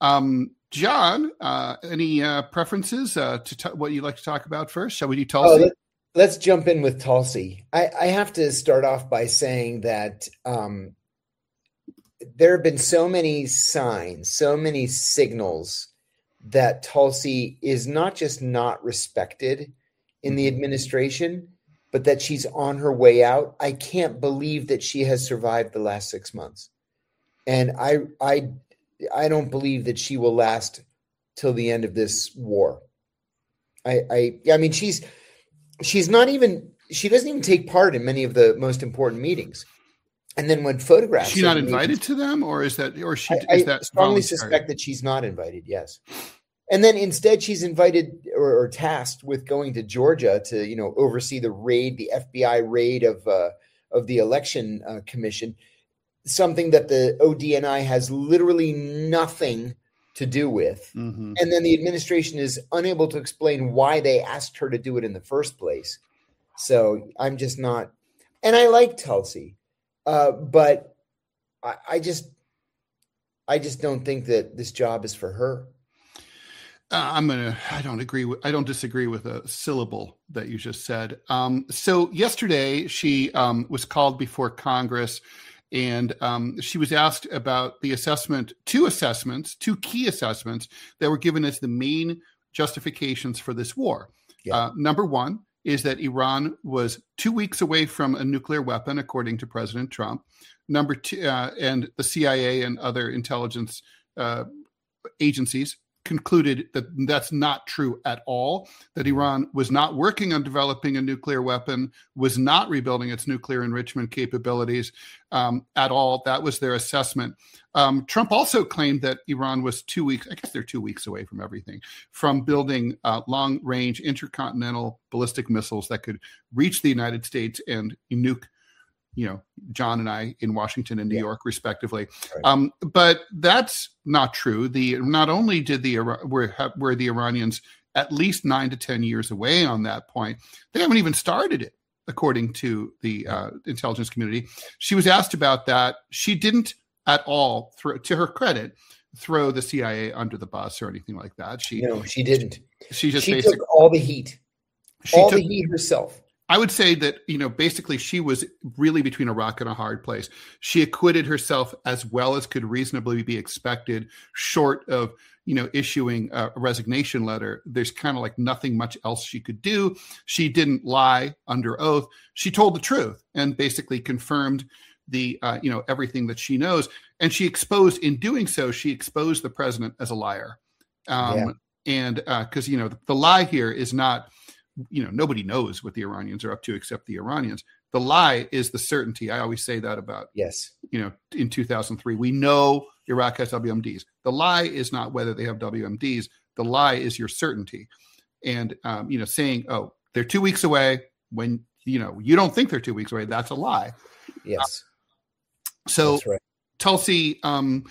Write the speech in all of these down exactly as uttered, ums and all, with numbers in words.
Um, John, uh, any uh, preferences uh, to t- what you'd like to talk about first? Shall we do Oh, Tulsi? let, let's jump in with Tulsi. I, I have to start off by saying that um, there have been so many signs, so many signals that Tulsi is not just not respected in the administration, but that she's on her way out. I can't believe that she has survived the last six months. And I, I, I don't believe that she will last till the end of this war. I, I, I mean, she's, she's not even, she doesn't even take part in many of the most important meetings. And then when photographs, is she not of invited meetings, to them, or is that, or she I, is I that strongly voluntary? suspect that she's not invited. Yes. And then instead she's invited or, or tasked with going to Georgia to, you know, oversee the raid, the F B I raid of, uh, of the election uh, commission, something that the O D N I has literally nothing to do with. Mm-hmm. And then the administration is unable to explain why they asked her to do it in the first place. So I'm just not, and I like Tulsi, uh, but I, I just, I just don't think that this job is for her. Uh, I'm gonna. I don't agree with. I don't disagree with a syllable that you just said. Um, so yesterday she um, was called before Congress, and um, she was asked about the assessment, two assessments, two key assessments that were given as the main justifications for this war. Yeah. Uh, number one is that Iran was two weeks away from a nuclear weapon, according to President Trump. Number two, uh, and the C I A and other intelligence uh, agencies concluded that that's not true at all, that Iran was not working on developing a nuclear weapon, was not rebuilding its nuclear enrichment capabilities um, at all. That was their assessment. Um, Trump also claimed that Iran was two weeks, I guess they're two weeks away from everything, from building uh, long-range intercontinental ballistic missiles that could reach the United States and nuke, you know, John and I in Washington and New Yeah. York, respectively. Right. Um, but that's not true. The not only did the were were the Iranians at least nine to ten years away on that point, they haven't even started it, according to the uh, intelligence community. She was asked about that. She didn't at all, throw, to her credit, throw the C I A under the bus or anything like that. She No, she didn't. She just she basically took all the heat, she all took, the heat herself. I would say that, you know, basically she was really between a rock and a hard place. She acquitted herself as well as could reasonably be expected, short of, you know, issuing a resignation letter. There's kind of like nothing much else she could do. She didn't lie under oath. She told the truth and basically confirmed the, uh, you know, everything that she knows. And she exposed, in doing so, she exposed the president as a liar. Um, Yeah. And because, uh, you know, the, the lie here is not, you know, nobody knows what the Iranians are up to except the Iranians. The lie is the certainty. I always say that about, Yes. you know, in two thousand three, we know Iraq has W M Ds. The lie is not whether they have W M Ds. The lie is your certainty. And, um, you know, saying, oh, they're two weeks away when, you know, you don't think they're two weeks away. That's a lie. Yes. Uh, so That's right. Tulsi, um,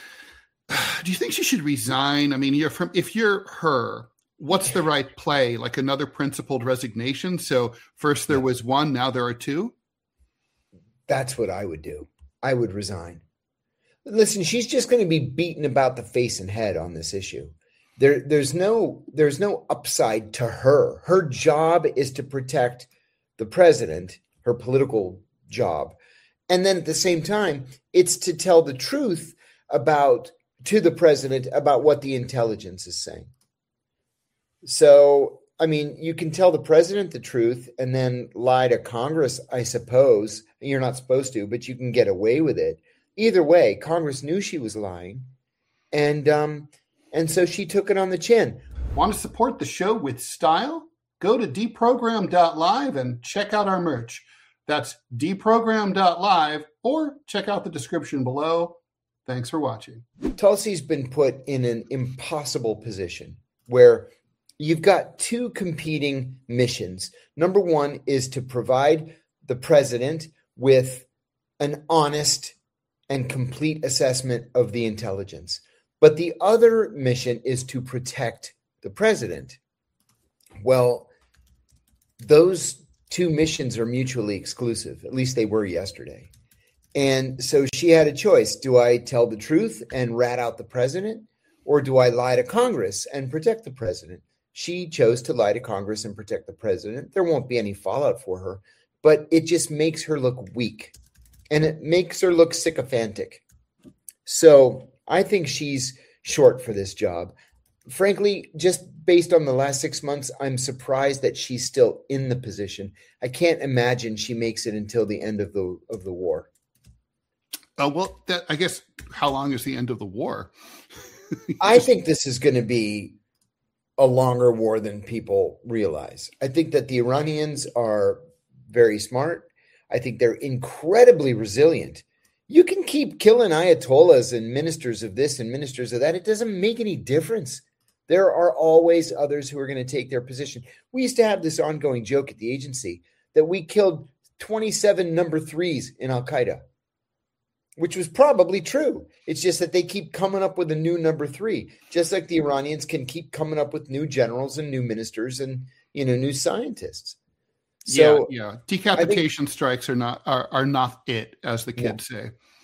do you think she should resign? I mean, you're from, if you're her, what's the right play? Like another principled resignation? So first there was one, now there are two? That's what I would do. I would resign. Listen, she's just going to be beaten about the face and head on this issue. There, there's no, there's no upside to her. Her job is to protect the president, her political job. And then at the same time, it's to tell the truth about, to the president about what the intelligence is saying. So, I mean, you can tell the president the truth and then lie to Congress, I suppose. You're not supposed to, but you can get away with it. Either way, Congress knew she was lying. And um, and so she took it on the chin. Want to support the show with style? Go to deprogram dot live and check out our merch. That's deprogram dot live, or check out the description below. Thanks for watching. Tulsi's been put in an impossible position where you've got two competing missions. Number one is to provide the president with an honest and complete assessment of the intelligence. But the other mission is to protect the president. Well, those two missions are mutually exclusive. At least they were yesterday. And so she had a choice. Do I tell the truth and rat out the president? or do I lie to Congress and protect the president? She chose to lie to Congress and protect the president. There won't be any fallout for her, but it just makes her look weak and it makes her look sycophantic. So I think she's short for this job. Frankly, just based on the last six months, I'm surprised that she's still in the position. I can't imagine she makes it until the end of the of the war. Oh, well, that, I guess, how long is the end of the war? I think this is going to be a longer war than people realize. I think that the Iranians are very smart. I think they're incredibly resilient. You can keep killing ayatollahs and ministers of this and ministers of that. It doesn't make any difference. There are always others who are going to take their position. We used to have this ongoing joke at the agency that we killed twenty-seven number threes in Al-Qaeda, which was probably true. It's just that they keep coming up with a new number three, just like the Iranians can keep coming up with new generals and new ministers and, you know, new scientists. So yeah, yeah. Decapitation think, strikes are not are, are not it, as the kids yeah. say.